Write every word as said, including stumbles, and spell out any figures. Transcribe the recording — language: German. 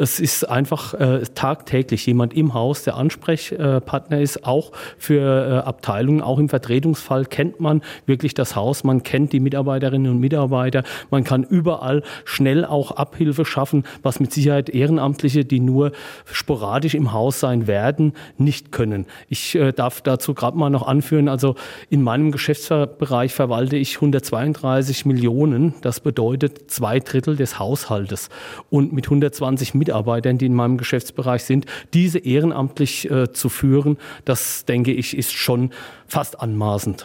Es ist einfach äh, tagtäglich jemand im Haus, der Ansprechpartner ist, auch für äh, Abteilungen, auch im Vertretungsfall kennt man wirklich das Haus, man kennt die Mitarbeiterinnen und Mitarbeiter, man kann überall schnell auch Abhilfe schaffen, was mit Sicherheit Ehrenamtliche, die nur sporadisch im Haus sein werden, nicht können. Ich äh, darf dazu gerade mal noch anführen, also in meinem Geschäftsbereich verwalte ich hundertzweiunddreißig Millionen, das bedeutet zwei Drittel des Haushaltes. Und mit hundertzwanzig Mitarbeitern, die in meinem Geschäftsbereich sind, diese ehrenamtlich äh, zu führen, das denke ich, ist schon fast anmaßend.